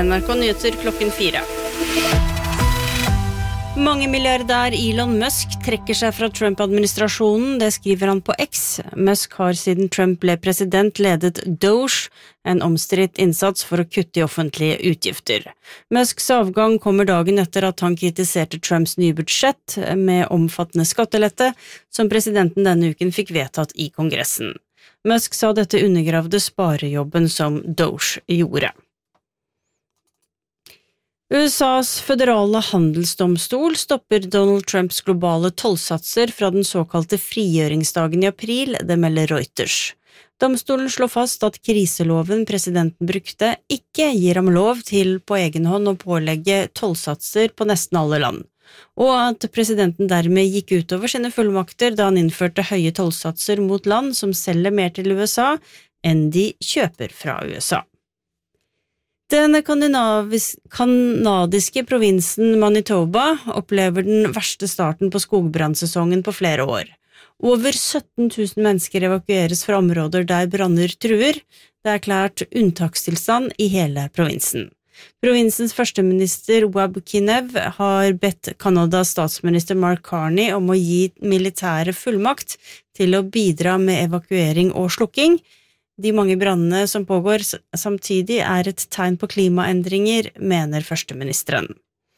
NRK Nyheter klokken 4. Mange-milliardær Elon Musk trekker seg fra Trump-administrasjonen, det skriver han på X. Musk har siden Trump ble president ledet Doge, en omstridt innsats for å kutte i offentlige utgifter. Musks avgang kommer dagen etter at han kritiserte Trumps nye budsjett med omfattende skattelette, som presidenten denne uken fikk vedtatt i Kongressen. Musk sa dette undergravde sparejobben som Doge gjorde. USAs føderale handelsdomstol stopper Donald Trumps globale tollsatser fra den såkalte frigjøringsdagen i april, det melder Reuters. Domstolen slår fast at kriseloven presidenten brukte ikke gir ham lov til på egen hånd å pålegge tollsatser på nesten alle land, og at presidenten dermed gikk utover sine fullmakter da han innførte høye tollsatser mot land som selger mer til USA enn de kjøper fra USA. Den kanadiske provinsen Manitoba opplever den verste starten på skogbrannsesongen på flere år. Over 17 000 mennesker evakueres fra områder der branner truer. Det er erklært unntakstilstand i hele provinsen. Provinsens førsteminister Wab Kinev har bedt Kanadas statsminister Mark Carney om å gi militære fullmakt til å bidra med evakuering og slukking. De mange brannene som pågår samtidig er et tegn på klimaendringer, mener førsteministeren.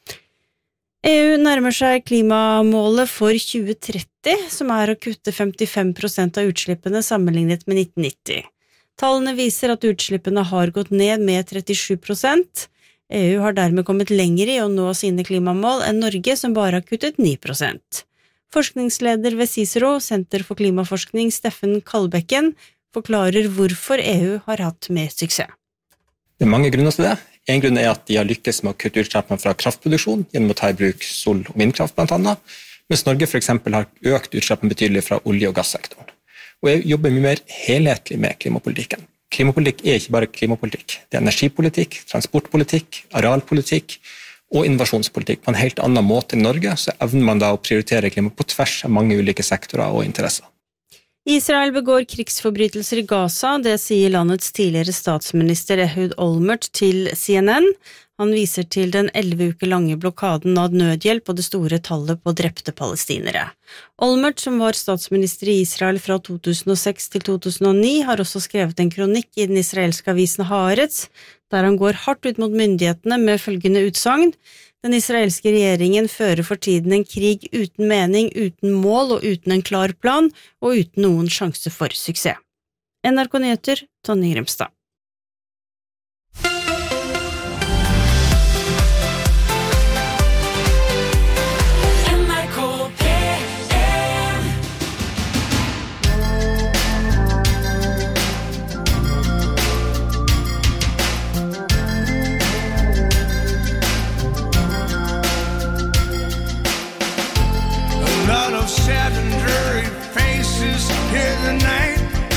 EU nærmer seg klimamålet for 2030, som er å kutte 55% av utslippene sammenlignet med 1990. Tallene viser at utslippene har gått ned med 37%. EU har dermed kommet lenger i å nå sine klimamål enn Norge, som bare har kuttet 9%. Forskningsleder ved Cicero, Senter for klimaforskning, Steffen Kalbekken, forklarer hvorfor EU har hatt mer suksess. Det er mange grunner til det. En grunn er at de har lykkes med å kutte utslippene fra kraftproduksjon gjennom å ta i bruk sol- og vindkraft blant annet, mens Norge for eksempel har økt utslippene betydelig fra olje- og gassektoren. Og EU jobber mye mer helhetlig med klimapolitikken. Klimapolitikk er ikke bare klimapolitikk. Det er energipolitikk, transportpolitikk, arealpolitikk og innovasjonspolitikk på en helt annen måte enn Norge, så evner man da å prioritere klima på tvers av mange ulike sektorer og interesser. Israel begår krigsforbrytelser i Gaza, det sier landets tidligere statsminister Ehud Olmert til CNN. Han viser til den 11 uker lange blokaden av nødhjelp og det store tallet på drepte palestinere. Olmert, som var statsminister i Israel fra 2006 til 2009, har også skrevet en kronikk i den israelske avisen Haaretz, der han går hardt ut mot myndighetene med følgende utsagn: Den israelske regjeringen fører for tiden en krig uten mening, uten mål og uten en klar plan, og uten noen sjanse for suksess. NRK Nyheter, Tonje Grimstad. Sad and dreary faces here tonight.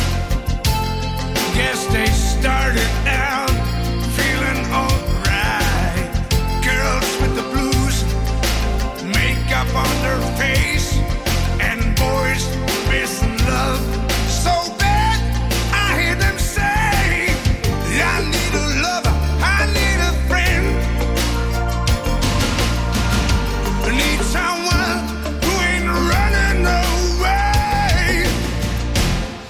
Guess they started out feeling alright. Girls with the blues, makeup on their face, and boys missing love so bad. I hear them say, I need a lover, I need a friend, I need someone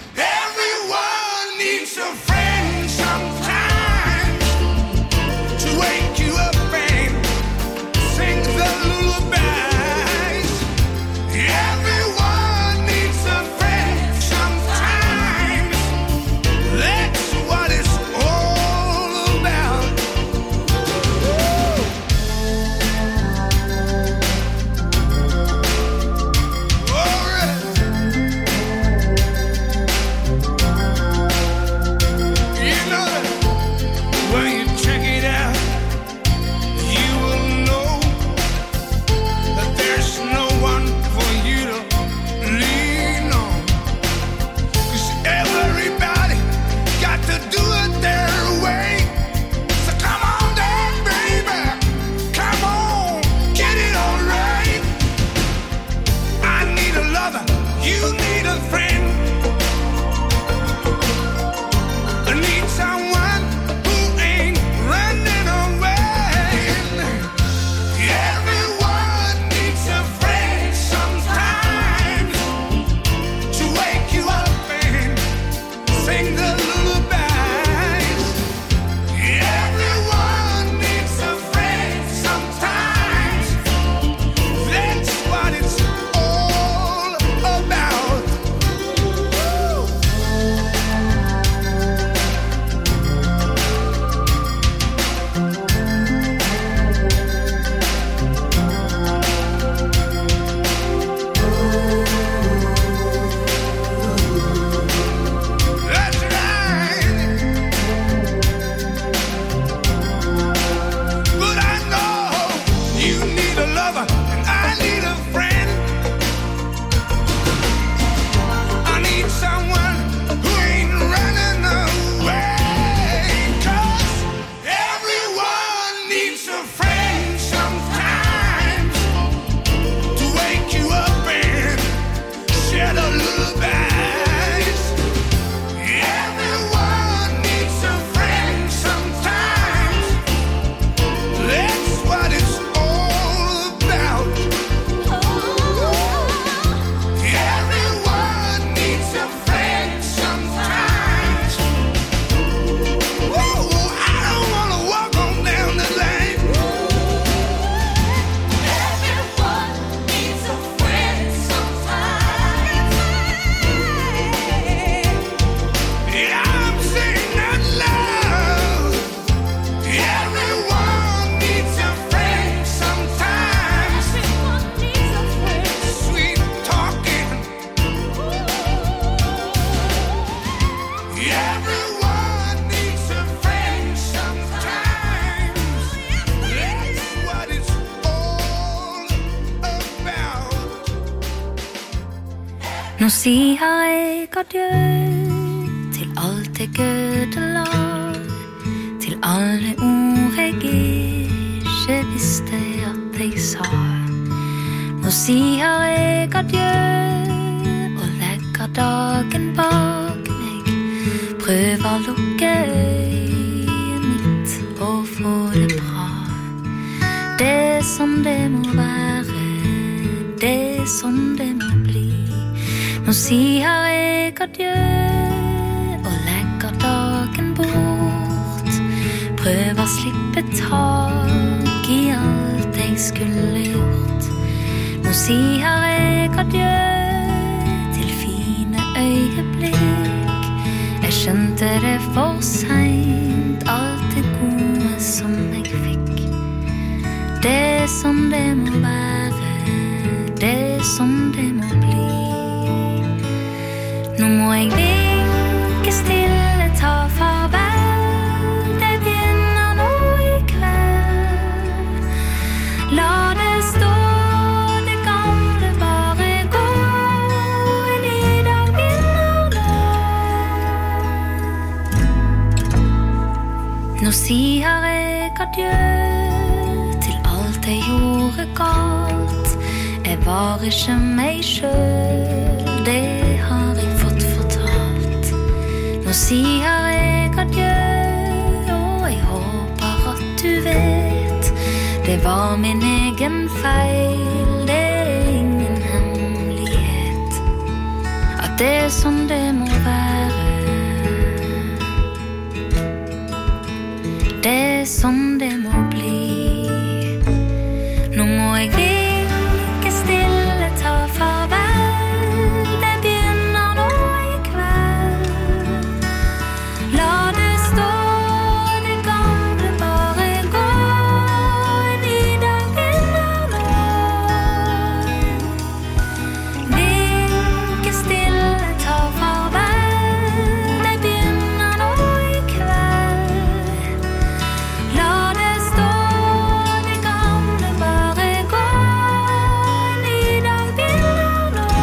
Nå sier jeg adjø til alt jeg ødela, til alle ord jeg ikke visste at jeg sa. Nå sier jeg adjø og legger dagen bak meg, prøver å lukke øyet mitt og få det bra. Det som det må være, det som det må bli. Nå sier jeg adjø og legger dagen bort, prøver slippe tak i alt jeg skulle gjort. Nå sier jeg adjø til fine øyeblikk, jeg skjønte det for sent, alt det gode som jeg fikk. Det som det må være, det som det må bli. Nå må jeg vinke stille, ta farvel, det begynner nå i kveld. La det stå, det gamle bare gå, en ny dag begynner nå. Nå sier jeg adjø til alt jeg gjorde galt, jeg var ikke meg selv, det har jeg fått fortalt. Nå sier jeg adjø, og jeg håper at du vet, det var min egen feil, det ingen hemmelighet, at det som det må være, det som det må bli. Nå må jeg vinke stille, ta farvel, det begynner nå i kveld. La det stå, det gamle bare gå, en ny dag begynner nå. Vinke stille, ta farvel, det begynner nå i kveld. La det stå, det gamle bare gå, en ny dag begynner nå.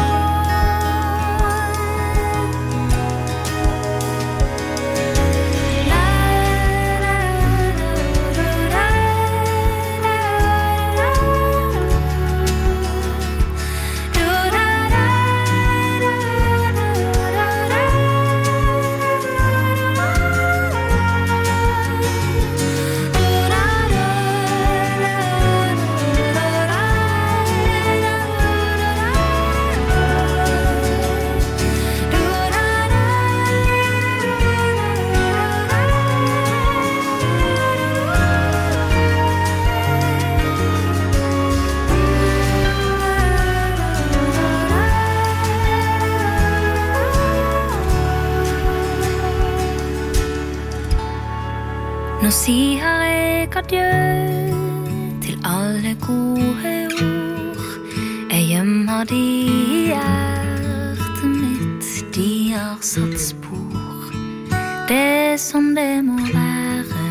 Nå sier jeg adjø til alle gode ord, jeg gjemmer de i hjertet mitt, de har satt spor, det som det må være,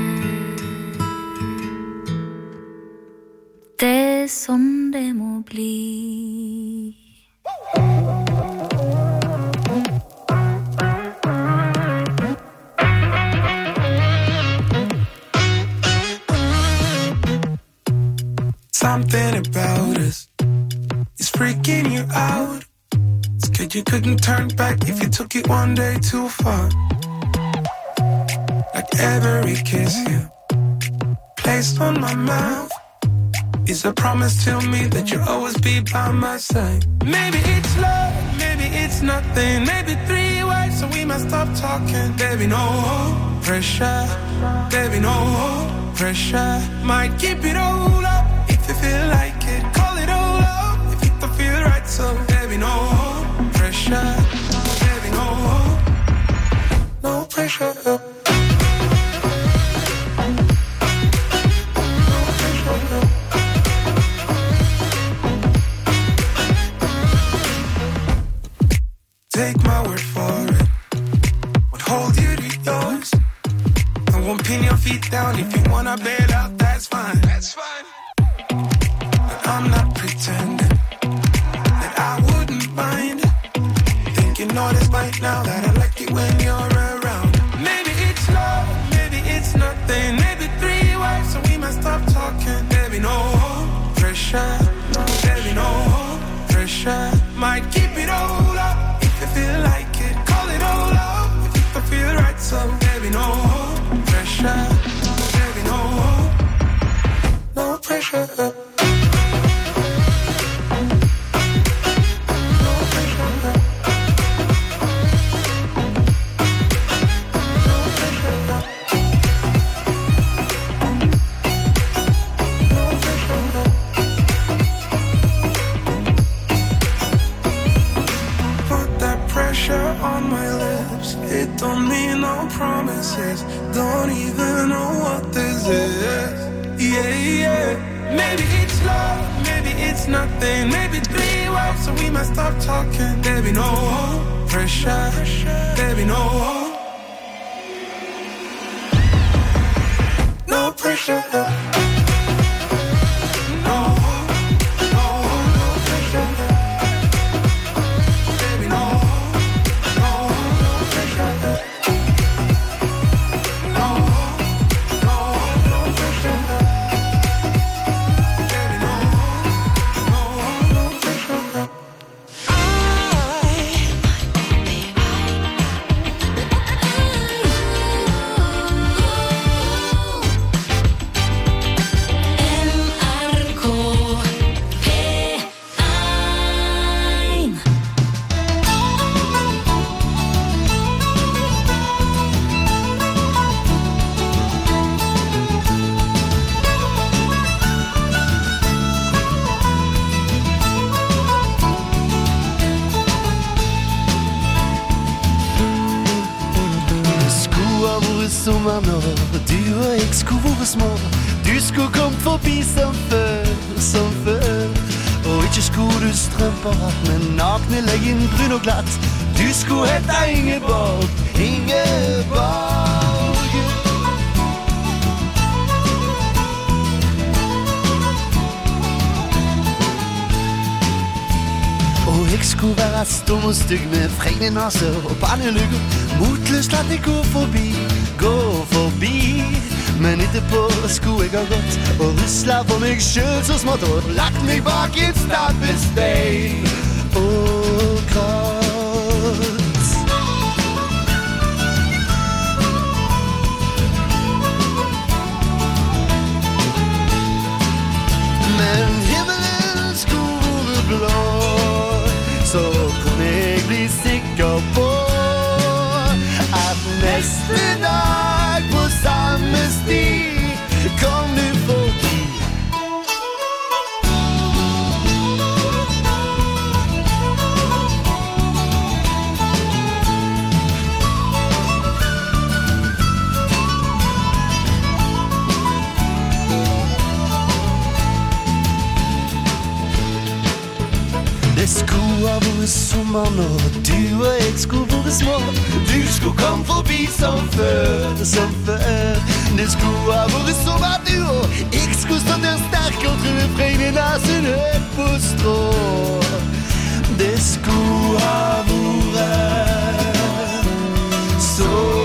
det som det må bli. Something about us is freaking you out. Scared you couldn't turn back if you took it one day too far. Like every kiss you placed on my mouth is a promise to me that you'll always be by my side. Maybe it's love, maybe it's nothing, maybe 3 words so we must stop talking. Baby, no pressure, baby, no pressure. Might keep it all up if you feel like it, call it all up if it don't feel right. So baby, no pressure, baby, no pressure. Take my word for it, would hold you to yours. I won't pin your feet down if you wanna bail out, that's fine. That's fine. But I'm not pretending that I wouldn't mind you notice by now that I like it when you're around. Maybe it's love, maybe it's nothing. Maybe 3 wives, so we must stop talking. Baby, no pressure. Baby, no pressure. Might keep it all up if you feel like it. Call it all up if you feel right. So baby, no pressure. Baby, no pressure. Don't mean no promises. Don't even know what this is. Yeah, yeah. Maybe it's love, maybe it's nothing. Maybe 3 wives, so we must stop talking. Baby, no pressure. Baby, no pressure. Du og jeg skulle være små. Du skulle komme forbi som før. Og ikke skulle du strømper, men nakne leggen brun og glatt. Du skulle hette Ingeborg. Og jeg skulle være stum og stygg med fregne naser og pannelugger. Motløst at jeg går forbi. Men etterpå skulle jeg ha gått og rusla for meg selv så smått og lagt meg bak et stabbestein og grått. Men himmelen skulle blå, så kunne jeg bli sikker på at neste dag på samme sti kom du forbi. Det skulle ha vært sommer når du og jeg skulle være små. Du skulle komme forbi som før. Det skulle ha vært sommer du og jeg skulle stå der sterk og tro fregne nasen høyt på strå. Det skulle ha vært sommer.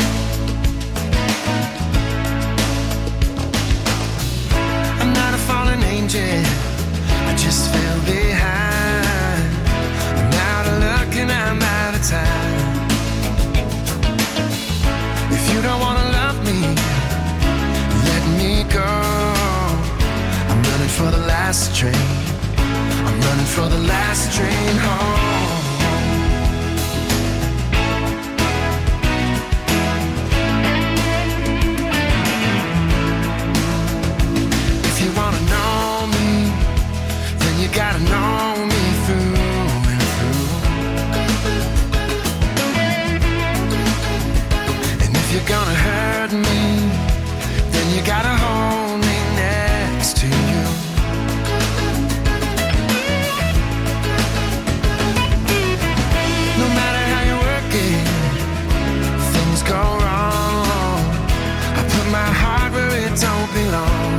I'm not a falling I just fell behind. I'm out of luck and I'm out of time. If you don't wanna love me, let me go. I'm running for the last train. I'm running for the last train home. If you wanna know me, then you gotta know me through and through. And if you're gonna hurt me, then you gotta hold me next to you. No matter how you work it, things go wrong. I put my heart where it don't belong.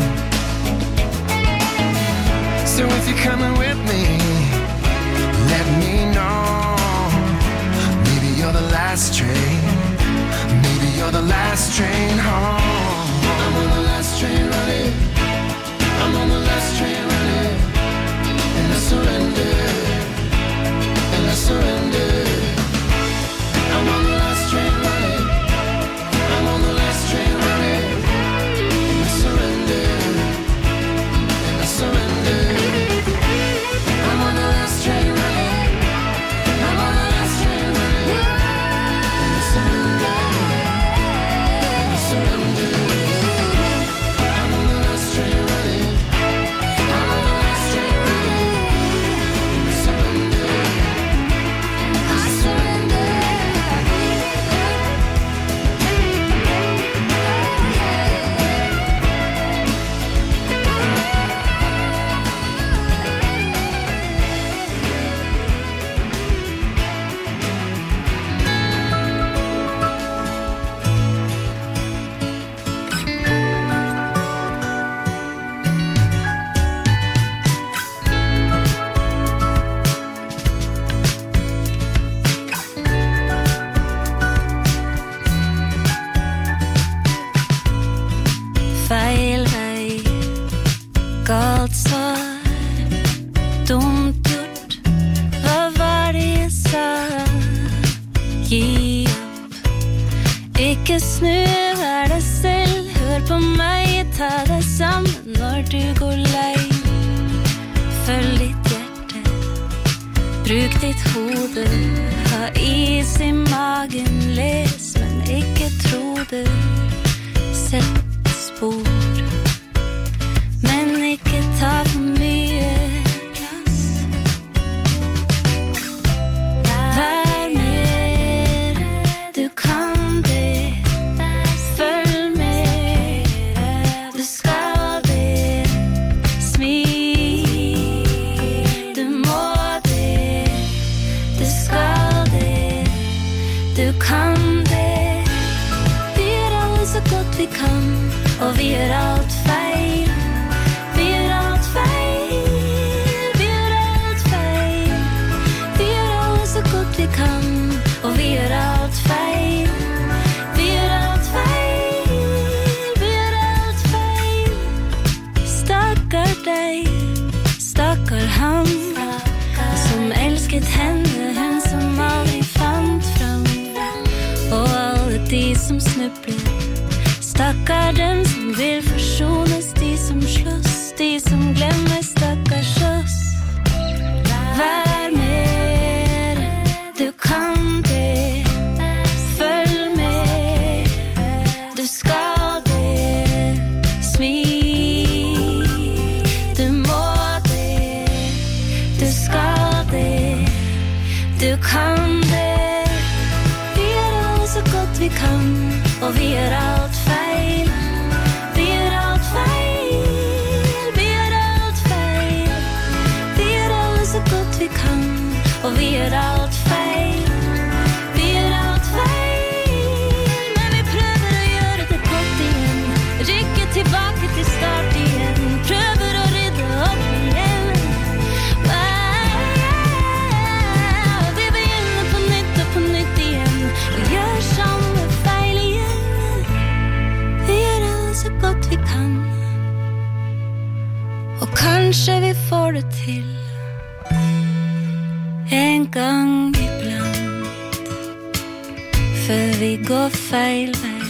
So if you're coming with me, let me know. Maybe you're the last train. Maybe you're the last train home. I'm on the last train running. I'm on the last train running. And I surrender. And I surrender. I'm on the last train running. I'm on the last train running. And I surrender. And I surrender. I'm on the last train running. I'm on the last train running. And I surrender. And I surrender. I'm on the last train running. I'm on the last train running. And I surrender. I surrender. Feil vei, galt svar, dumt gjort, hva var det jeg sa? Gi opp, ikke snu, vær deg selv, hør på meg, ta deg sammen når du går lei. Følg ditt hjerte, bruk ditt hode, ha is i magen, les, men ikke tro det. Sett spor, men ikke ta for mye plass. Vær med, du kan det. Følg med, du skal det. Smil, du må det. Du skal det, du kan det. Vi gjør alle så godt vi kan. Og vi gjør alt feil. Vi gjør alt feil. Vi gjør alt feil. Vi gjør alle så godt vi kan. Og vi gjør alt feil. Vi gjør alt feil. Vi gjør alt feil. Stakkar deg, stakkar han, som elsket henne, hun som aldri fant fram. Og alle de som snubler, stakkar dem som vil forsones, de som slåss, de som glemmer, stakkars oss. Vær med, du kan det. Følg med, du skal det. Smil, du må det. Du skal det, du kan det. Vi gjør alle så godt vi kan, og vi gjør alt feil. Vi gjør alt feil. Vi gjør alt feil. Vi gjør alle så godt vi kan, og vi gjør alt feil. Vi gjør alt feil, men vi prøver å gjøre det godt igjen. Rykke tilbake til start igjen. Prøver å rydde opp igjen. Vi begynner på nytt igjen, og gjør samme feil igjen. Og kanskje vi får det til en gang iblant, før vi går feil vei.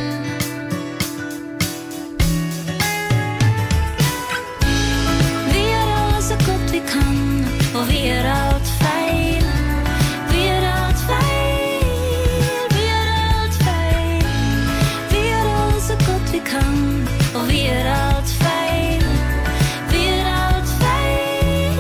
Vi gjør alt så godt vi kan, og vi gjør alt feil. Vi gjør alt feil, vi gjør alt feil. Vi gjør alt så godt vi kan, og vi gjør alt feil. Vi gjør alt feil.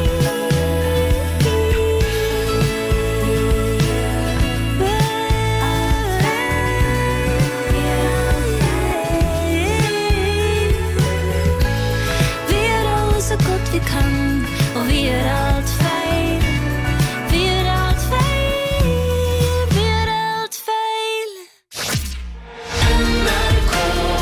Vi gjør alt så godt vi kan, og vi gjør alt feil. Vi gjør alt feil. Vi gjør alt feil. NRK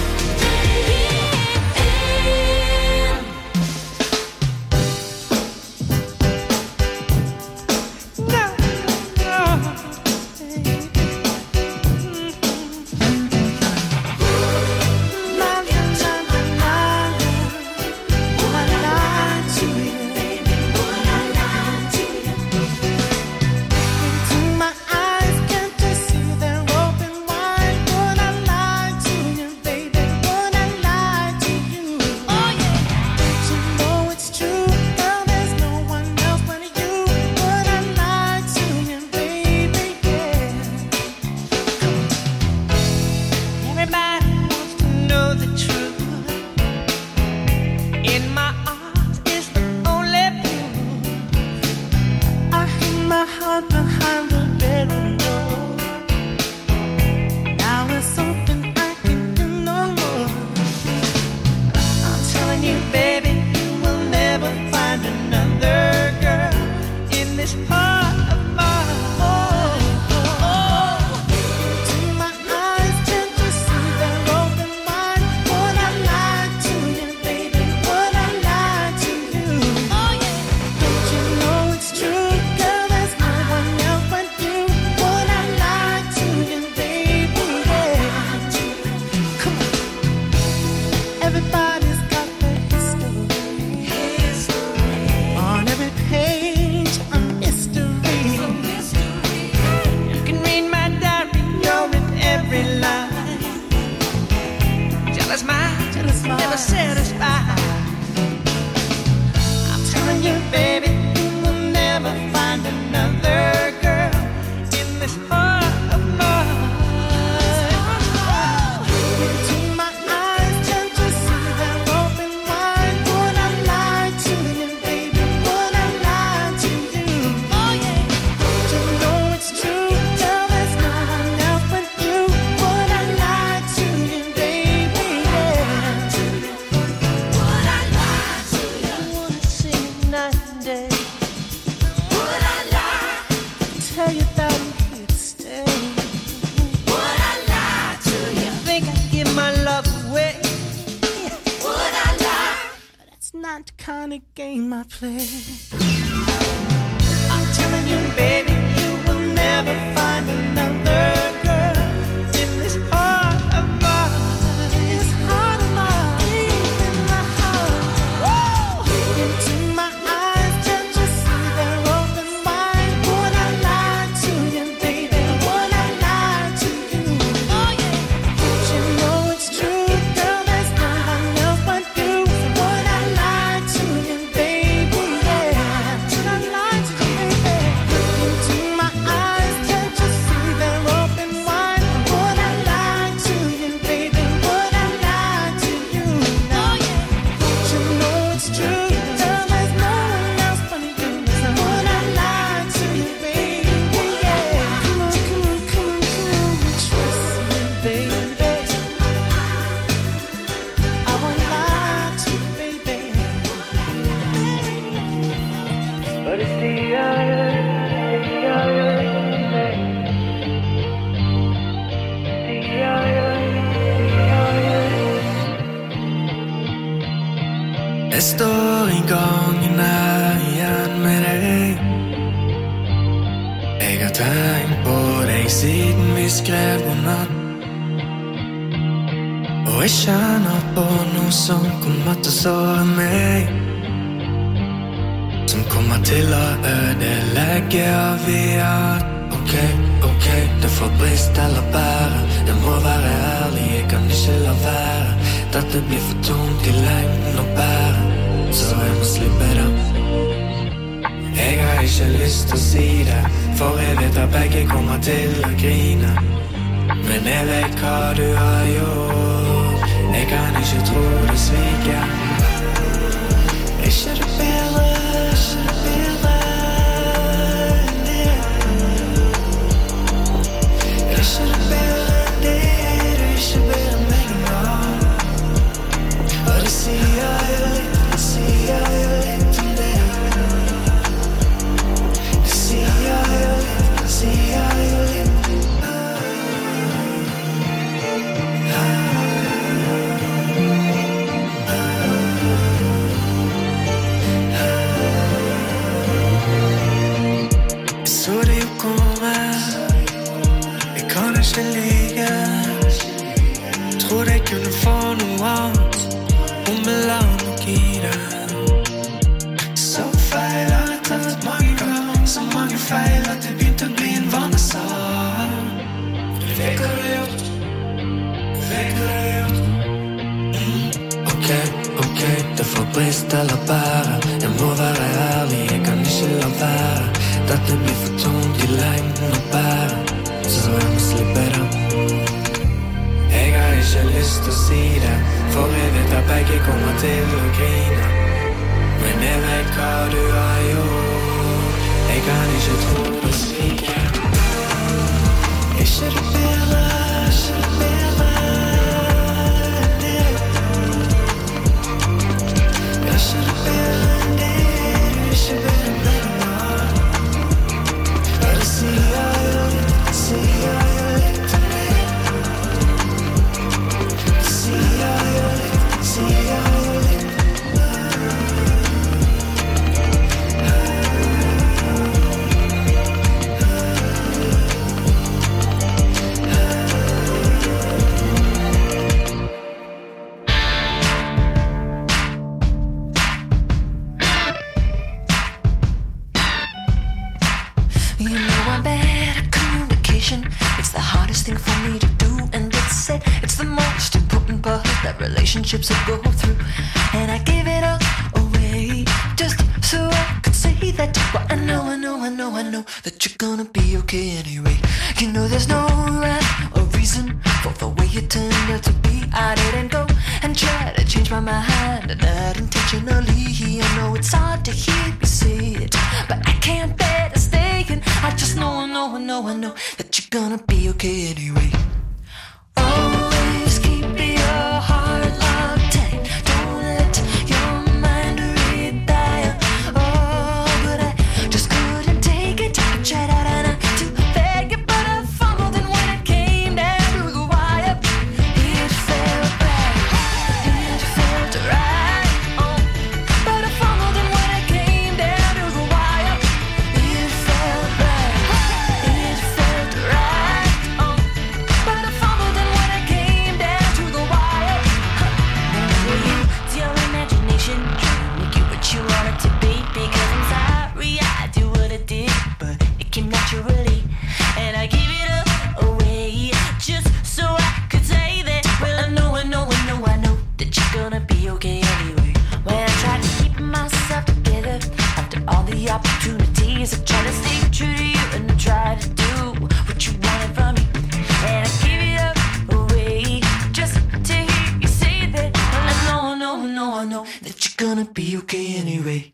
Everybody wants to know the truth. In my arms is the only proof. I hid my heart behind the bedroom door. Now it's something I can do no more. I'm telling you, baby, you will never find another girl in this part of my heart. To my eyes, tend to see their open mind. Would I lie to you, baby? Would I lie to you? Don't you know it's true, girl? There's no one else but you. Would I lie to you, baby? Yeah. Come on. Everybody's got their history. On every page, a mystery. You can read my diary, you're in every line. Jealous mind, never satisfied. I'm telling you, baby, you will never find another girl in this heart of mine. Into my eyes, tend to see their open wide. Would I lie to you, baby? Would I lie to you? Don't you know it's true, girl? There's no one else but you. Would I lie to you, baby? Yeah. Would I lie to you? I wanna see you night and day. Would I lie? Tell you that I'm here to stay. Would I lie to you? Think I'd give my love away? Would I lie? That's not the kind of game I play. I'm telling you, baby, you will never find another girl in this heart of mine. This heart of mine, in my heart. Into my eyes, tend to see their open wide. Would I lie to you, baby? Would I lie to you? Don't you know it's true, girl? There's no one else but you. Would I lie to you, baby? Yeah. Would I lie to you, baby? Into my eyes, tend to see their open wide. Would I lie to you, baby? Would I lie to you? Don't you know it's true, girl? There's no one else but you. Would I lie to you, baby? Yeah. Come on, come on, come on, come on. Trust me, baby. I won't lie to you, baby. But it's the Jeg står en gang nær igjen med deg. Jeg har tenkt på deg siden vi skrev god natt. Og jeg kjenner på noe som kommer til å såre meg. det legger vi an. Ok, det får brist eller bære. Jeg må være ærlig, jeg kan ikke la være. Dette blir for tungt i lengden å bære, så jeg må slippe det. Jeg har ikke lyst til å si det, for jeg vet at begge kommer til å grine. Men jeg vet hva du har gjort, jeg kan ikke tro du sviker. Ikke det bedre, ikke det bedre enn det. Ikke det bedre enn det, du er ikke bedre enn meg nå. Og det sier jeg litt, det sier jeg litt om det. Det sier jeg litt, det sier jeg litt. Så det jo kommer, jeg kan ikke ligge. Trodde jeg kunne få noe annet, om jeg la nok i det. Så feil har jeg tatt mange ganger, så mange feil at det begynte å bli en vanesak. Vet hva du har gjort, vet hva du har gjort. Ok, det får brist eller bære. Jeg må være ærlig, jeg kan ikke la være. Dette blir for tungt i lengden å bære, så jeg må slippe det. Jeg har ikke lyst til å si det, for jeg vet at begge kommer til å grine. Men jeg vet hva du har gjort, jeg kan ikke tro du sviker. Ikke det bedre, ikke det bedre enn det. Ikke det bedre enn det, du er ikke bedre enn meg nå. Og det sier jeg litt, det sier jeg litt om det. Det sier jeg litt, det sier jeg litt. You know I'm bad at communication. It's the hardest thing for me to do, and it's it. It's the most important part that relationships will go through. And I give it all away just so I could say that. But I know that you're gonna be okay anyway. You know there's no rhyme or reason for the way you turned out to be. I didn't go and try to change my mind, not intentionally. I know it's hard to hear me say it, but I can't bear to stay in. I just know that you're gonna be okay anyway. Always keep your heart locked tight. Don't let your mind retire. Oh, but I just couldn't take it. I tried out to beg it, but I fumbled, and when it came down to the wire, it felt bad. It felt right. Oh, but I fumbled, and when it came down to the wire, it felt bad. It felt right. Oh, but I fumbled, and when it came down to the wire, it's your imagination trying to make you what you want it to be. Because I'm sorry I do what I did, but it came naturally, and I gave it up away just so I could say that. Well, I know that you're gonna be okay anyway. When I tried to keep myself together after all the opportunities, I tried to stay true to you, and I tried to do what you wanted from me, and I gave it up away just to hear you say that. Well, I know that you're gonna be okay anyway.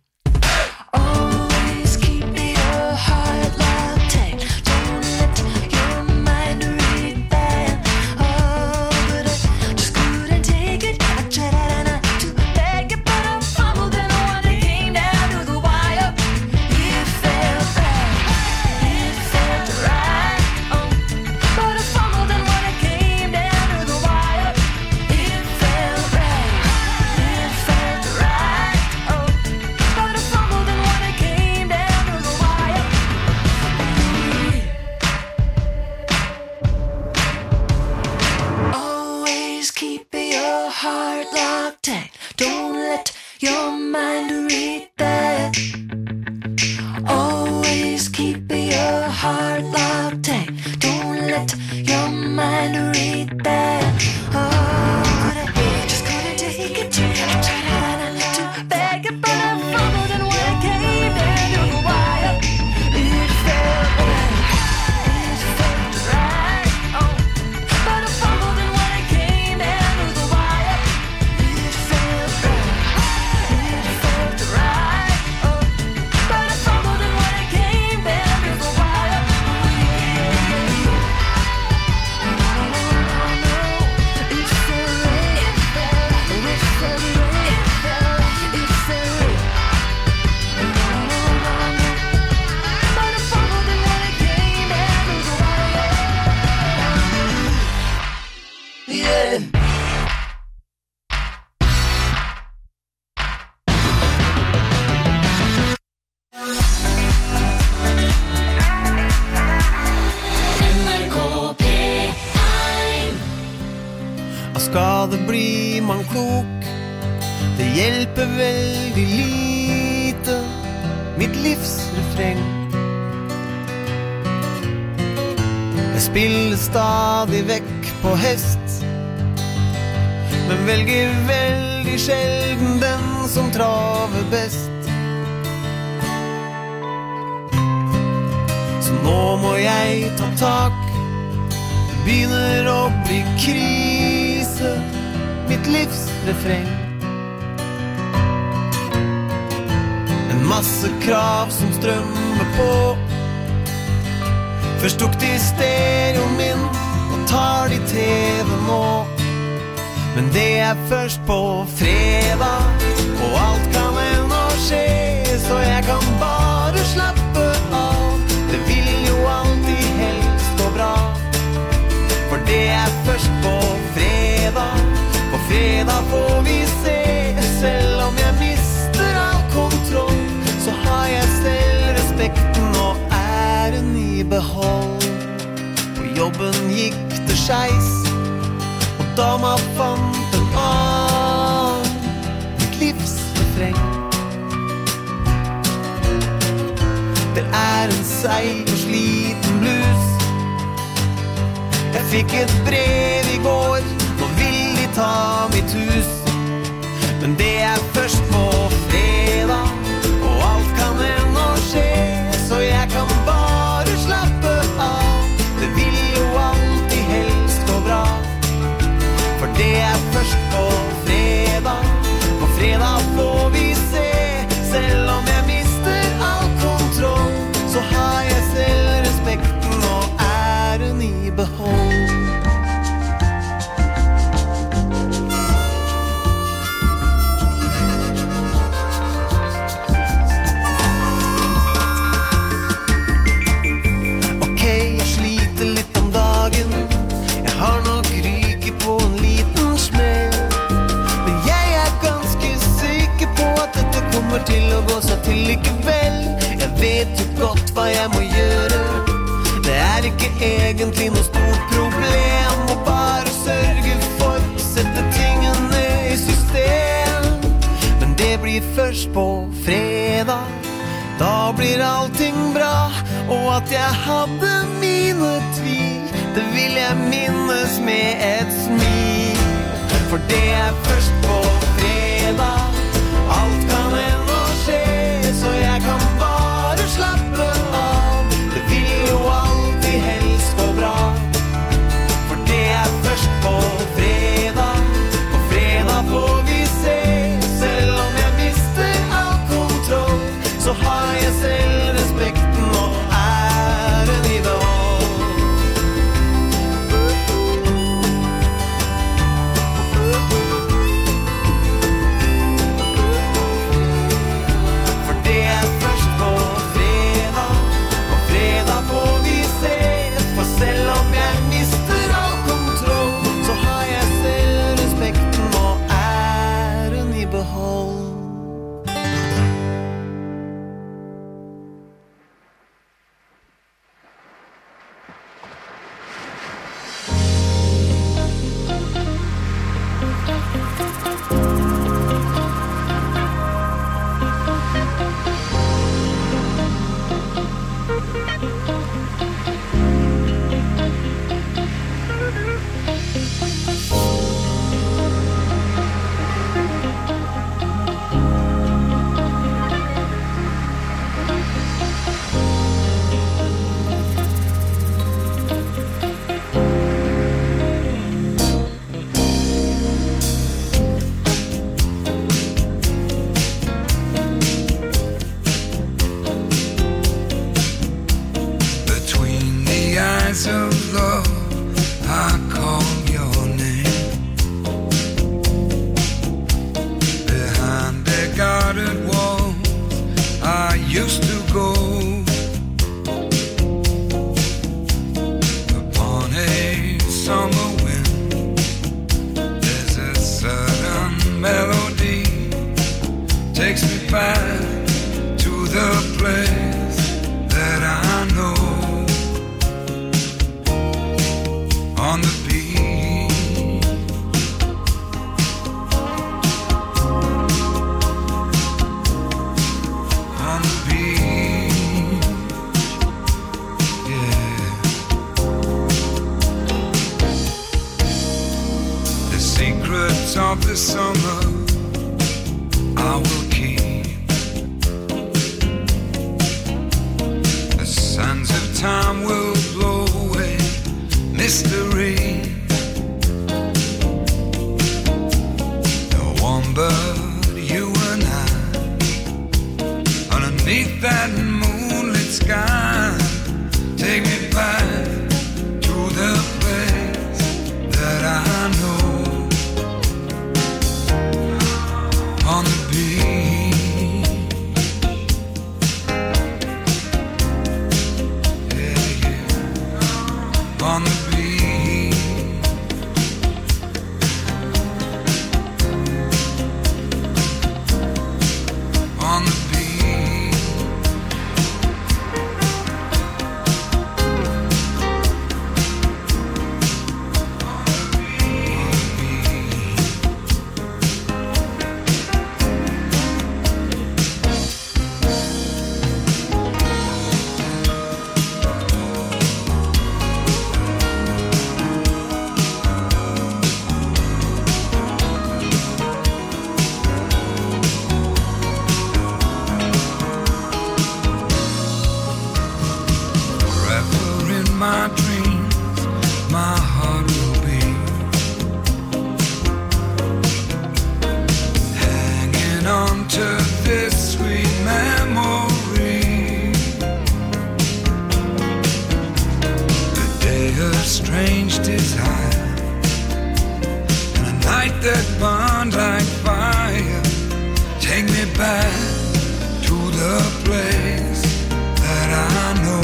Always keep your heart locked tight. Don't let your mind retire. Oh, but I just couldn't take it. I tried not to beg it, but I fumbled, and when it came down to the wire, it felt bad. It felt right. Oh, but I fumbled, and when it came down to the wire, it felt right. It felt right. Oh, but skade blir man klok. Det hjelper veldig lite, mitt livs refreng. Jeg spiller stadig vekk på hest, men velger veldig sjelden den som traver best. Så nå må jeg ta tak. Det begynner å bli krise, mitt livs refreng. En masse krav som strømmer på. Først tok de stereoen min, og tar de TV nå. Men det først på fredag, og alt kan ennå skje, så jeg kan bare slappe av. Det vil jo alltid helst gå bra, for det først på fredag. På fredag får vi se, selv om jeg mister all kontroll, så har jeg selv respekten og æren i behold. På jobben gikk det skeis, og dama fant en annen, mitt livs refreng. Det en seig og sliten blues. Jeg fikk et brev i går, nå vil de ta mitt hus. Men det først på fredag, og alt kan ennå skje, så jeg kan bare slappe av. Det vil jo alltid helst gå bra, for det først på fredag. På fredag får vi se, selv om jeg mister all kontroll, så har jeg selv respekten og æren i behold. Til å gå seg til likevel. Jeg vet jo godt hva jeg må gjøre. Det ikke egentlig noe stort problem, å bare sørge for å sette tingene i system. Men det blir først på fredag, da blir allting bra. Og at jeg hadde mine tvil, det vil jeg minnes med et smil. For det først på fredag, alt kan ennå skje, så jeg kan bare slappe av. Det vil jo alltid helst gå bra, for det først på fredag. På fredag får vi se, selv om jeg mister all kontroll, så har jeg selv respekten og æren i behold. the summer I will keep. The sands of time will blow away mystery. No one but you and I underneath that moonlit sky. Take me back to the place that I know. On the beach, yeah, yeah. On the beach, on the beach. My dreams, my heart will be hanging on to this sweet memory. A day of strange desire and a night that burned like fire. Take me back to the place that I know.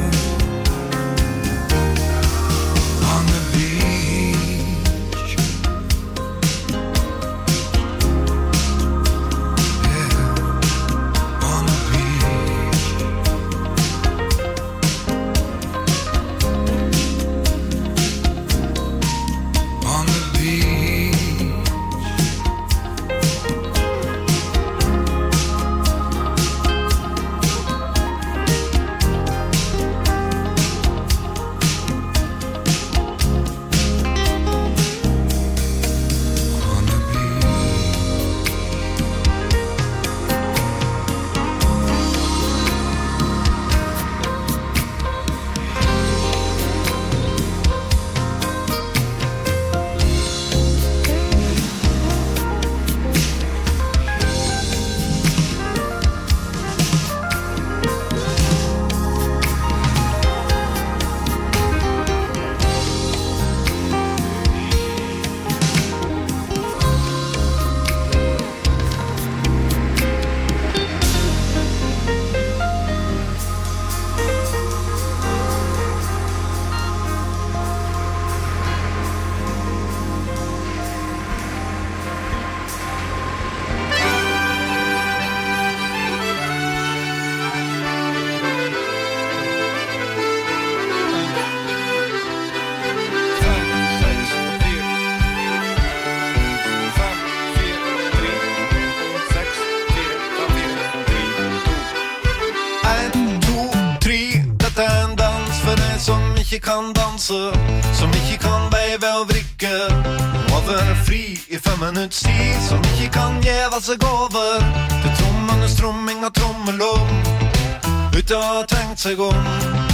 Ikke kan danse, som ikke kan veive og vrikke, og være fri I 5 minutts tid, som ikke kan gjeve seg over til trommenes tromming av trommelom, uten å ha tenkt seg om.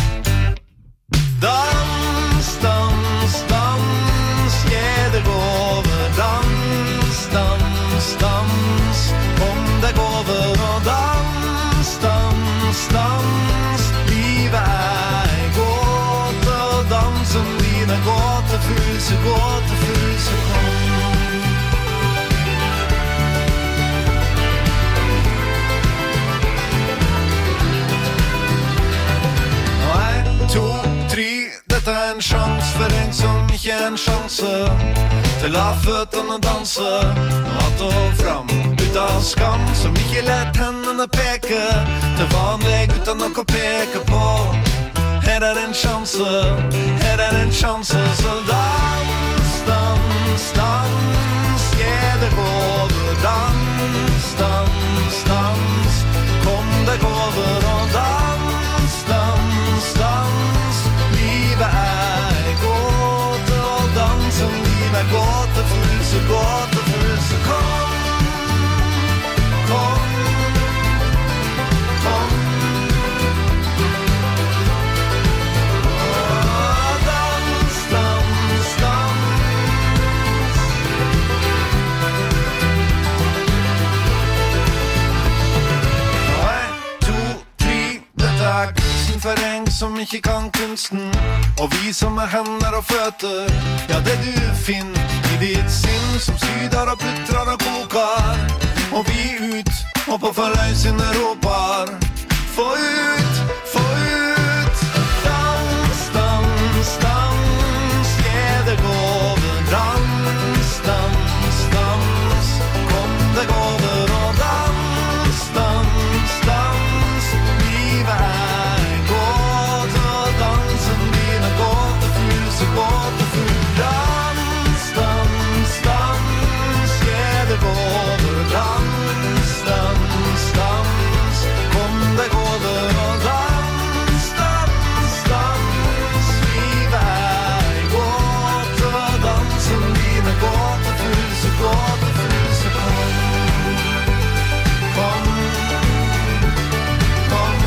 Dans, dans, dans, det går over. Dans, dans, dans, om det går over. Og dans, dans, dans, livet som dine gåtefuse, gåtefuse kom. 1, 2, 3, dette en sjans for en som ikke en sjanse til å ha føttene danse, att og fram, ut av skam, som ikke lett hendene peke til vanlig uten noe å peke på. Her en chance, så dans, dans, dans, det går over. Dans, dans, dans, kom det går over. Og dans, dans, dans, livet gåte, og dansen din gåtefull, så gåtefull, så veien for en som ikke kan kunsten. Og vi som er hender og føtter, ja det du finner i ditt sinn, som syder og putrer og koker. Og vi ut, og på forløsende råpar. Få ut, få ut. Dans, dans, dans, det går dans, dans, dans. Kom det går og dans, dans, dans. Livet er godt, og dansen din er godt, og fus er godt, og ful. Dans, dans, dans, det går dans, dans, dans. Kom det går og dans, dans, dans. Livet er godt, og dansen din er godt, og fus er godt, og fus er kom. Kom, kom.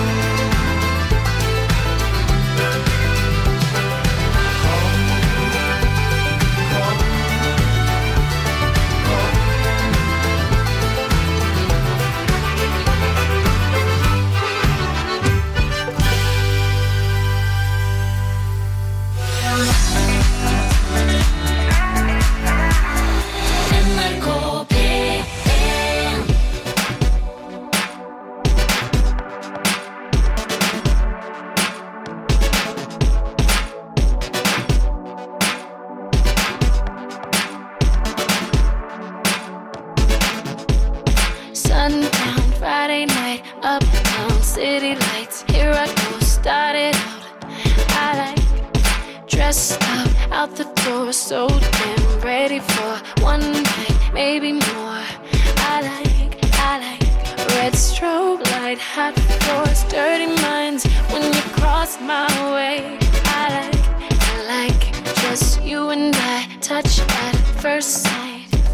Sundown, Friday night, uptown, city lights. Here I go, started out. I like dressed up, out the door, so damn ready for one night, maybe more. I like red strobe light, hot floors, dirty minds. When you cross my way, I like just you and I, touch at first sight.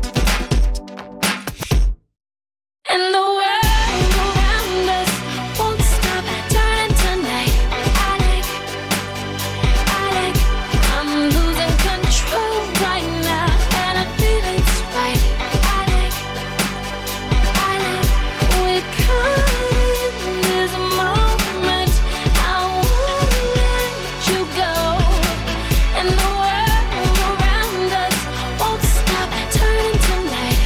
And the world around us won't stop turning tonight. I like, I'm losing control right now, and I feel it's right. I like, we're caught in this moment. I won't let you go. And the world around us won't stop turning tonight.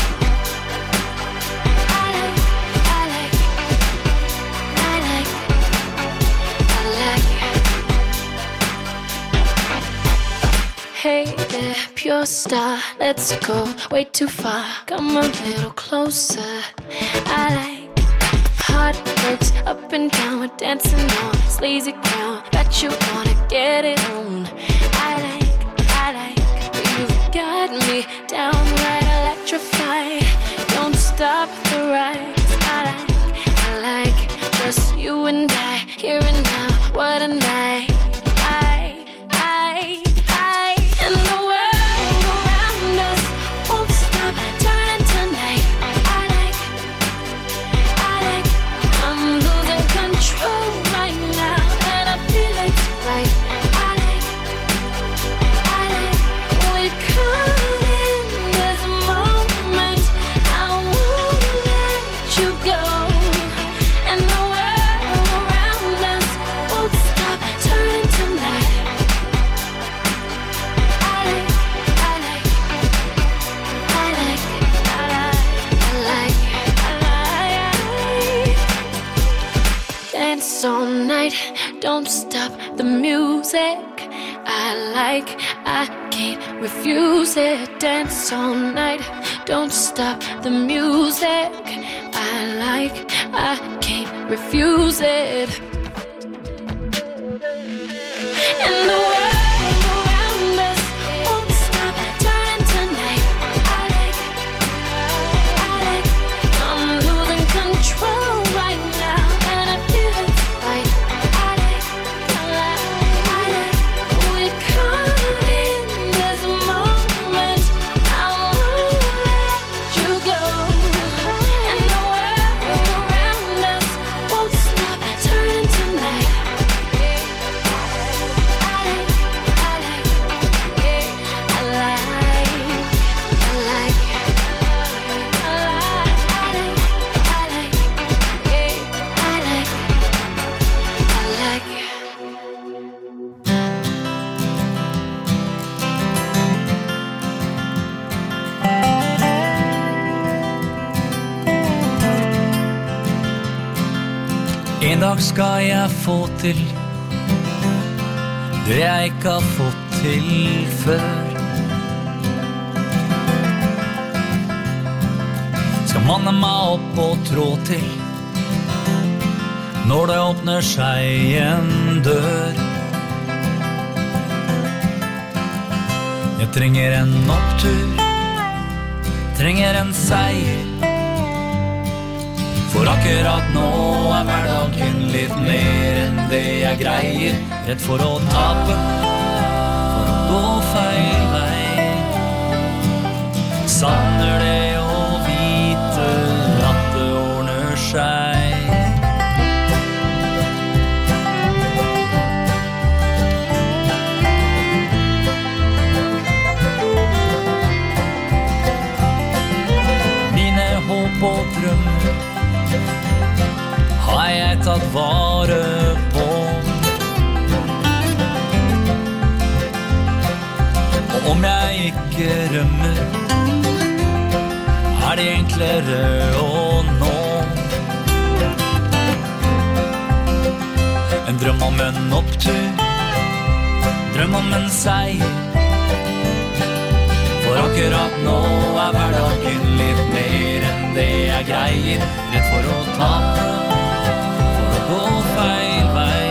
Hey there, pure star, let's go way too far. Come a little closer. I like heartbreaks up and down, we're dancing on sleazy ground. Bet you wanna get it on. I like, you've got me downright electrified. Don't stop the ride. I like, just you and I, here and now, what a night. And the world around us won't stop turning tonight. I like, I'm losing control right now, and I feel it's right. I like, we're caught in this moment. I won't let you go. And the world around us won't stop turning tonight. Dance all night, don't stop the music. I can't refuse it. Dance all night, don't stop the music. I can't refuse it. And the world around us won't stop turning tonight. I like, I'm losing control right now, and I feel it's right. I like, we're caught in this moment. I won't let you go. And the world around us won't stop turning En dag skal jeg få til det jeg ikke har fått til før. Skal manne meg opp og trå til når det åpner seg en dør. Jeg trenger en opptur, trenger en seier. For akkurat nå hverdagen litt mer enn det jeg greier. Rett for å tape, for å gå feil vei. Savner det å vite at det ordner seg. Mine håp og drømmer har jeg tatt vare på. Og om jeg ikke rømmer, er det enklere å nå. En drøm om en opptur, drøm om en seier. For akkurat nå hverdagen litt mer enn det jeg greier. Rett for å tape, gå feil vei.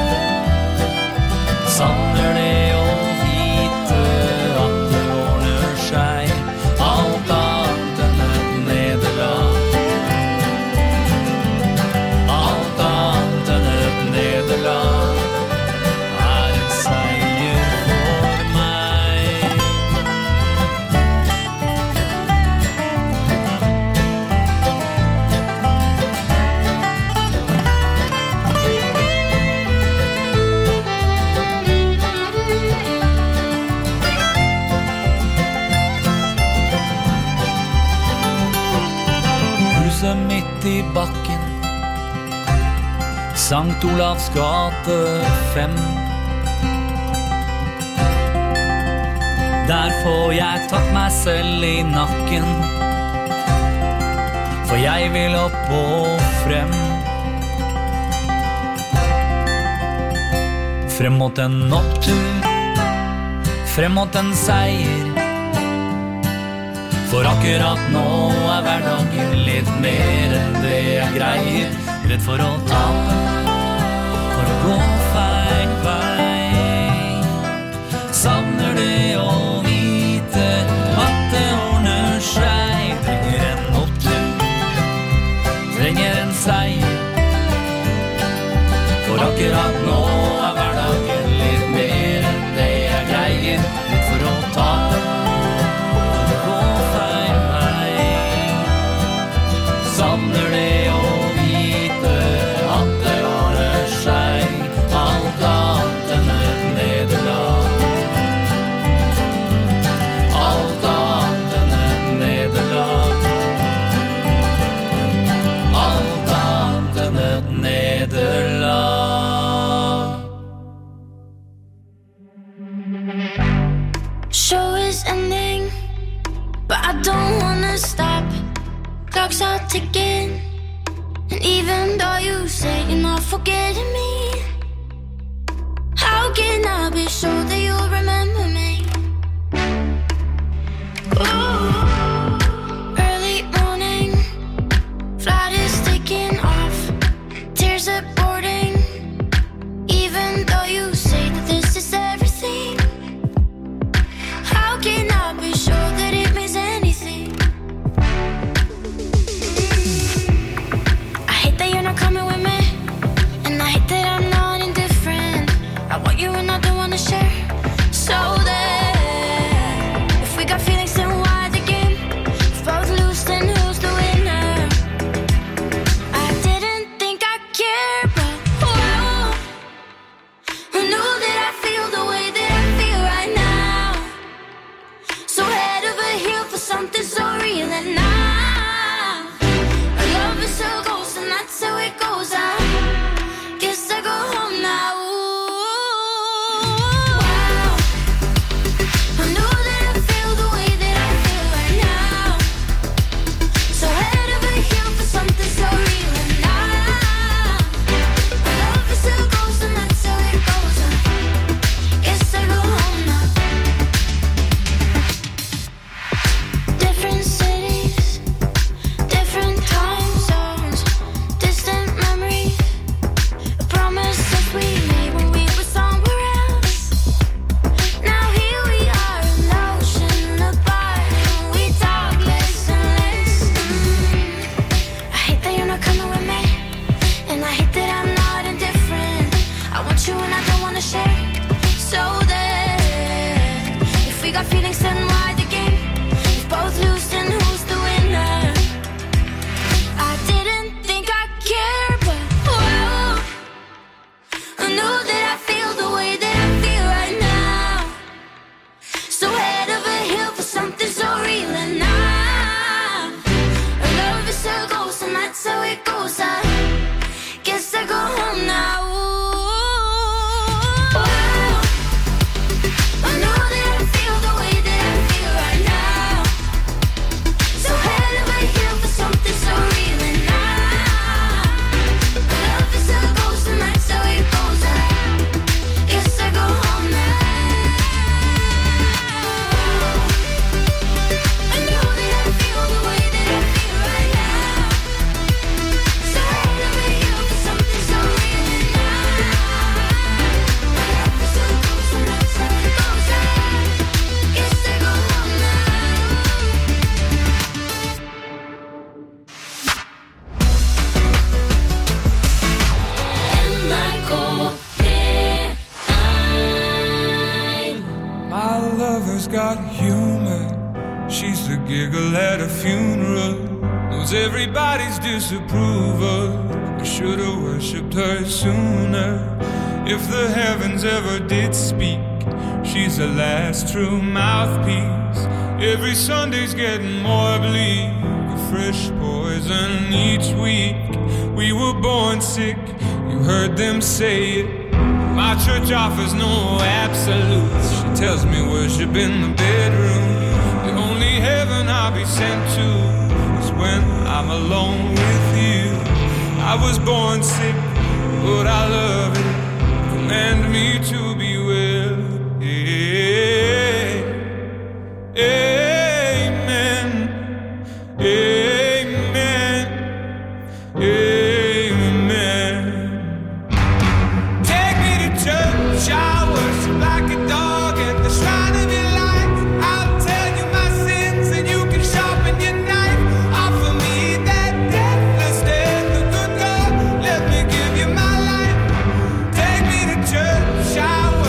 Savner det å vite at det ordner seg. Alt annet enn et nederlag. Alt annet enn et nederlag er en seier for meg. Midt i bakken, Sankt Olavs gate 5. Der får jeg tatt meg selv i nakken, for jeg vil opp og frem. Frem mot en opptur, frem mot en seier. For akkurat nå hverdagen litt mer enn det jeg greier. Redd for å tape, for å gå feil vei. Savner det å vite at det ordner seg. Trenger en opptur, trenger en seier. For akkurat nå hverdagen litt mer enn det jeg greier. Redd for å tape, savner det å vite at det ordner seg. Alt annet X and Y the game. If both lose, then who's the winner? I didn't think I cared, but whoa, I know that I feel the way that I feel right now. So head over heel for something so real, and I love is a ghost, and that's how it goes. I guess I go home now. Wow, I know that I feel the way that I feel right now. So head over heel for something so real, and I love is a ghost, and that's how it goes. I guess I go home now. I know that I feel the way that I feel right now. So head over heel for something so real, and I love is a ghost, and that's how it goes. I guess I go home now. And I go there. My lover's got humor. She's the giggle at a funeral. Knows everybody's disapproval. I should've worshipped her sooner. If the heavens ever did speak, she's the last true mouthpiece. Every Sunday's getting more bleak. A fresh poison each week. We were born sick, you heard them say it. My church offers no absolutes. She tells me worship in the bedroom. The only heaven I'll be sent to is when I'm alone with you. I was born sick, but I love it. Command me to be well. Amen. Amen. Amen. Take me to church, I worship like a dog at the shrine of your light. I'll tell you my sins and you can sharpen your knife. Offer me that deathless death, the good God, let me give you my life. Take me to church, I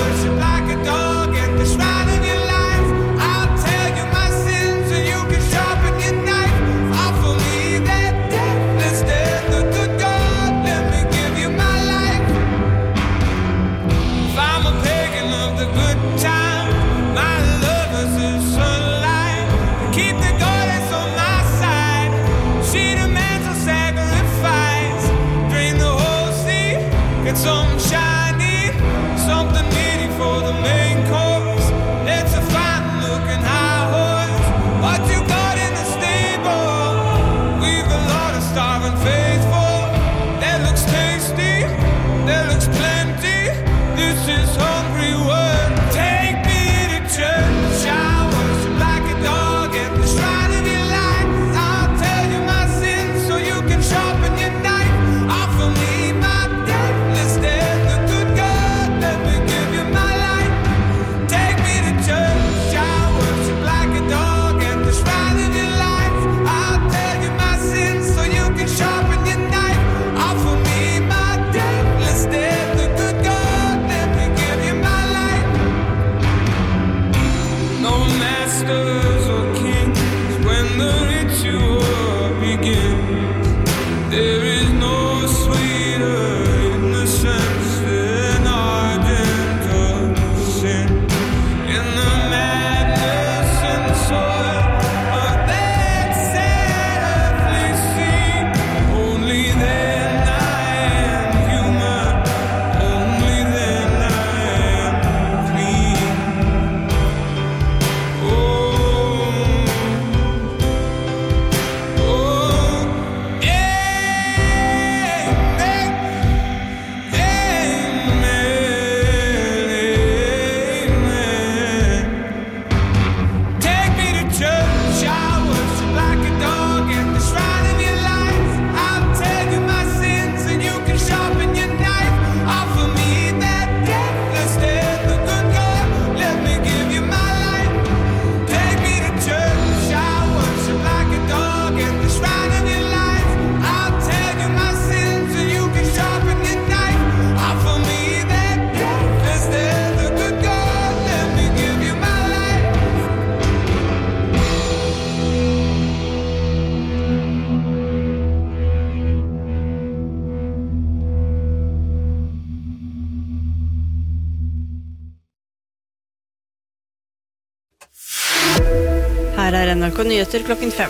Her NRK Nyheter klokken 5.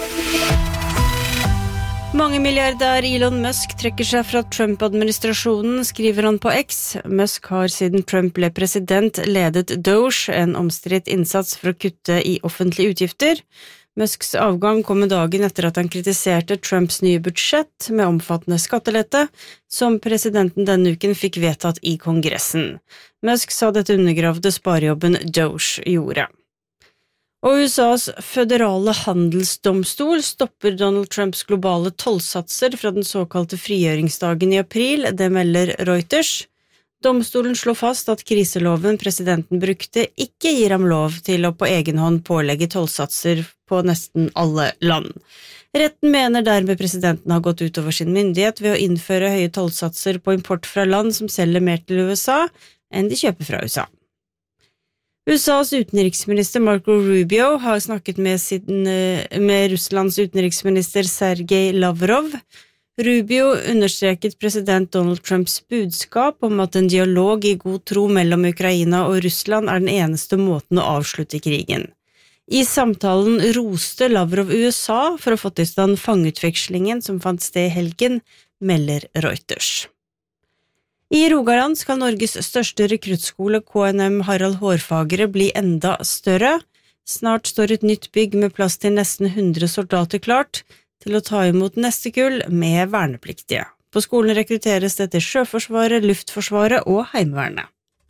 Mangemilliardær Elon Musk trekker seg fra Trump-administrasjonen, skriver han på X. Musk har siden Trump ble president ledet Doge, en omstridt innsats for å kutte i offentlige utgifter. Musks avgang kom dagen etter at han kritiserte Trumps nye budsjett med omfattende skattelette, som presidenten denne uken fikk vedtatt i Kongressen. Musk sa dette undergravde sparejobben Doge gjorde. Og USAs føderale handelsdomstol stopper Donald Trumps globale tollsatser fra den såkalte frigjøringsdagen i april, det melder Reuters. Domstolen slår fast at kriseloven presidenten brukte ikke gir ham lov til å på egen hånd pålegge tollsatser på nesten alle land. Retten mener dermed presidenten har gått utover sin myndighet ved å innføre høye tollsatser på import fra land som selger mer til USA enn de kjøper fra USA. USAs utenriksminister Marco Rubio har snakket med Russlands utenriksminister Sergej Lavrov. Rubio understreket president Donald Trumps budskap om at en dialog i god tro mellom Ukraina og Russland er den eneste måten å avslutte krigen. I samtalen roste Lavrov USA for å få til stand fangeutvekslingen som fant sted i helgen, melder Reuters. I Rogaland skal Norges største rekruttskole KNM Harald Hårfagre bli enda større. Snart står et nytt bygg med plass til nesten 100 soldater klart til å ta imot neste kull med vernepliktige. På skolen rekrutteres det til Sjøforsvaret, Luftforsvaret og Heimevernet.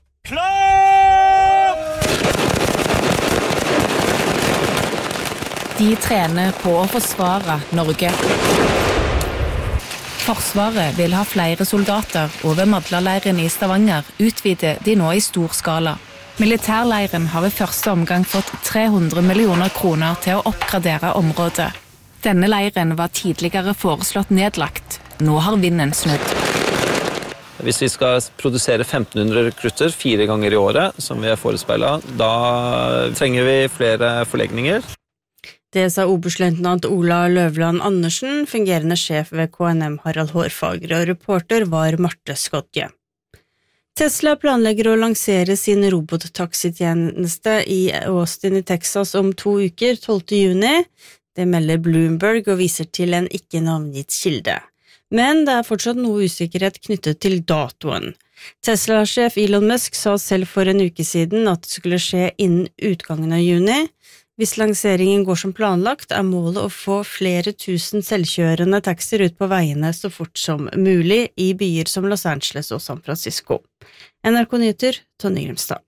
De trener på å forsvare Norge. Forsvaret vil ha flere soldater, og ved Madlaleiren i Stavanger utvider de nå i stor skala. Militærleiren har ved første omgang fått 300 millioner kroner til å oppgradere området. Denne leiren var tidligere foreslått nedlagt. Nå har vinden snudd. Hvis vi skal produsere 1500 rekrutter 4 ganger i året, som vi er forespeilet, da trenger vi flere forlegninger. Det sa oberstløytnant Ola Løvland Andersen, fungerende sjef ved KNM Harald Hårfagre, og reporter var Marte Skotje. Tesla planlegger å lansere sin robottaxitjeneste i Austin i Texas om 2 uker, 12. juni. Det melder Bloomberg og viser til en ikke navngitt kilde. Men det er fortsatt noe usikkerhet knyttet til datoen. Tesla-sjef Elon Musk sa selv for en uke siden at det skulle skje innen utgangen av juni. Hvis lanseringen går som planlagt, er målet å få flere tusen selvkjørende taxier ut på veiene så fort som mulig i byer som Los Angeles og San Francisco. NRK Nyheter, Tonje Grimstad.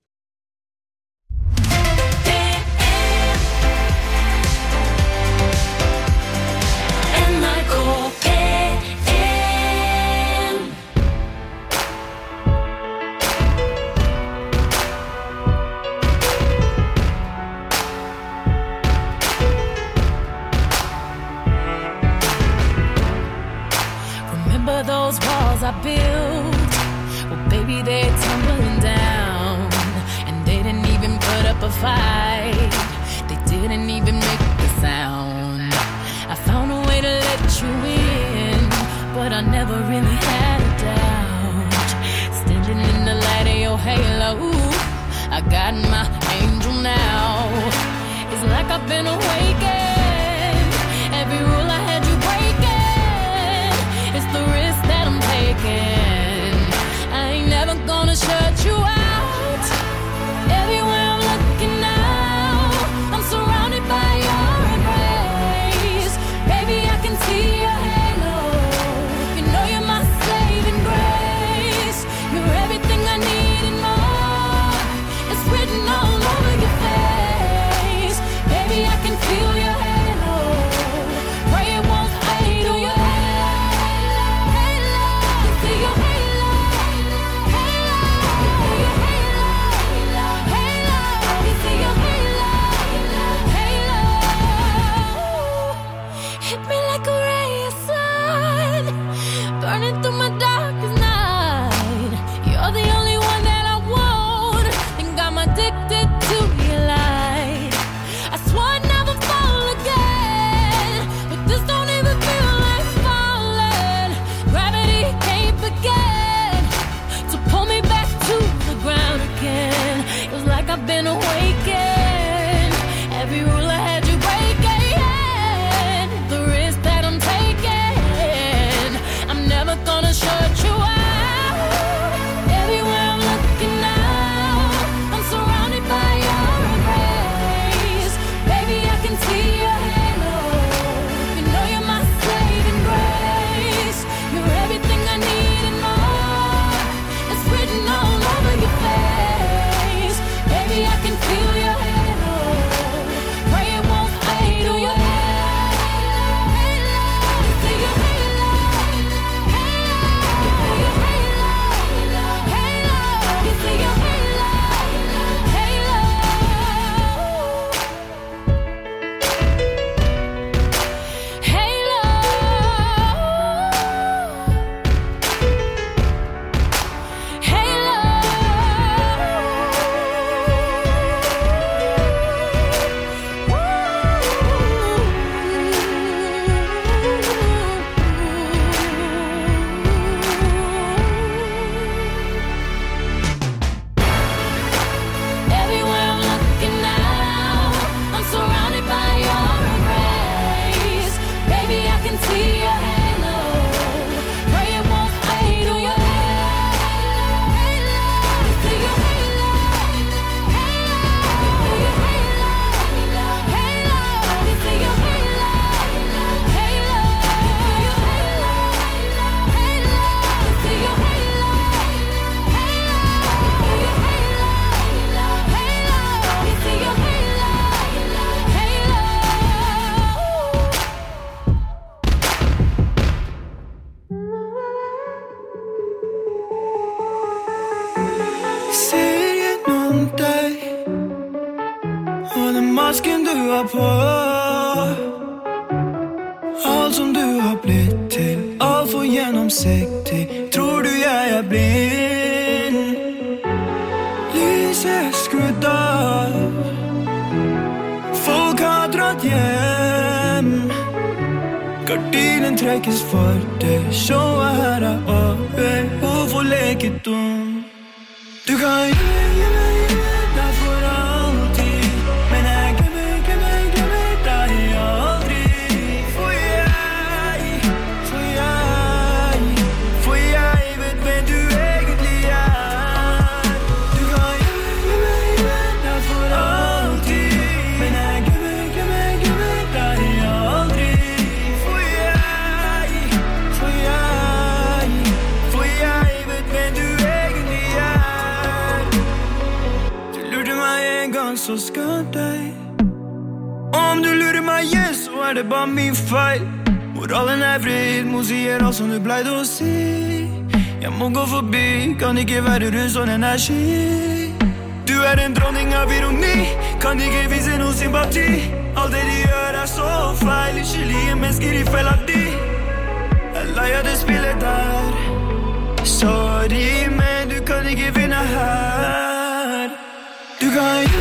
Those walls I built, well baby they're tumbling down, and they didn't even put up a fight, they didn't even make a sound. I found a way to let you in, but I never really had a doubt. Standing in the light of your halo, I got my angel now. It's like I've been awakened, every rule I had you breaking. It's the risk that I'm taking. I ain't never gonna shut you out. Everywhere I'm looking now, I'm surrounded by your embrace. Baby, I can see your halo. You know you're my saving grace. You're everything I need and more. It's written all over your face. Baby, I can feel your masken du har på, alt som du har blitt til, alt for gjennomsiktig. Tror du jeg er blind? Lyset er skrudd av, folk har dratt hjem. Gardinen trekkes for det, showet her er over. Hvorfor leke dum? Du kan gjøre deg for alltid, men jeg glemmer deg aldri. For jeg vet hvem du egentlig er. Du kan gjøre deg for alltid, men jeg glemmer deg aldri. For jeg vet hvem du egentlig er. Du lurte meg en gang, så skam deg. Om du lurer meg igjen, så er det bare min feil. Moralen er vrid, må sier alt som du pleide å si. Jeg må gå forbi, kan ikke være rundt sånn energi. Du er en dronning av ironi, kan ikke vise noe sympati. Alt det de gjør er så feil, skyldige mennesker i fella di. Jeg er lei av det spillet der. Sorry, men du kan ikke vinne her. Du kan